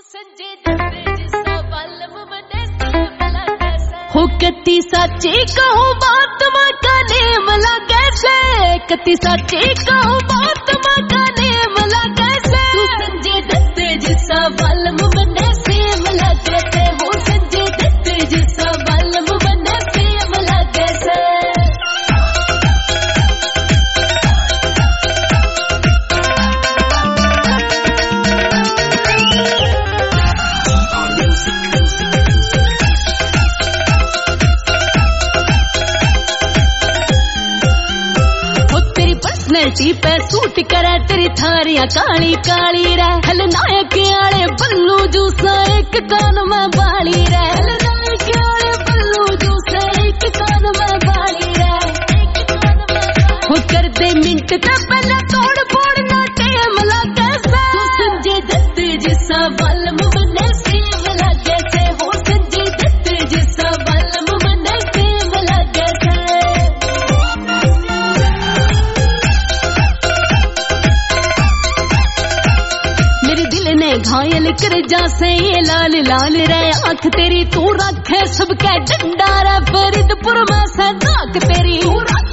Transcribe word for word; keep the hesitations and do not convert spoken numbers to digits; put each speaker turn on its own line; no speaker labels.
हो कत्ती सच्ची कहूँ बात माँ का नेम ला कैसे, कत्ती सच्ची कहूँ बात माँ का नेम ला कैसे। तू संजय दत्त जिसा बालम बने सेम ला कैसे, वो संजय दत्त जिसा बालम बने सेम ला कैसे। पर्सनैलिटी पे सूट करे तेरी थारियां काली काली रे, खलनायक आले बल्लू जूसा एक कान में बाली रे, खलनायक आले बल्लू जूसा एक कान में बाली रे। हो कर दे मिनट ते पहले तोड़ फोड़ ना टेम ला कैसे। तू संजय दत्त जिसा बालम बने सेम ला कैसे, हो संजय दत्त जिसा बालम बने सेम ला कैसे। घायल कर जा से ये लाल लाल रे आंख तेरी, तू रखे सबके डंडा रे फरीदपुर में से नाक तेरी।